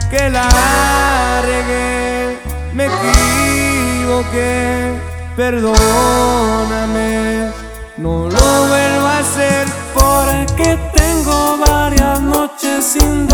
que la regué, me equivoqué, perdóname, no lo vuelvo a hacer. Porque tengo varias noches sin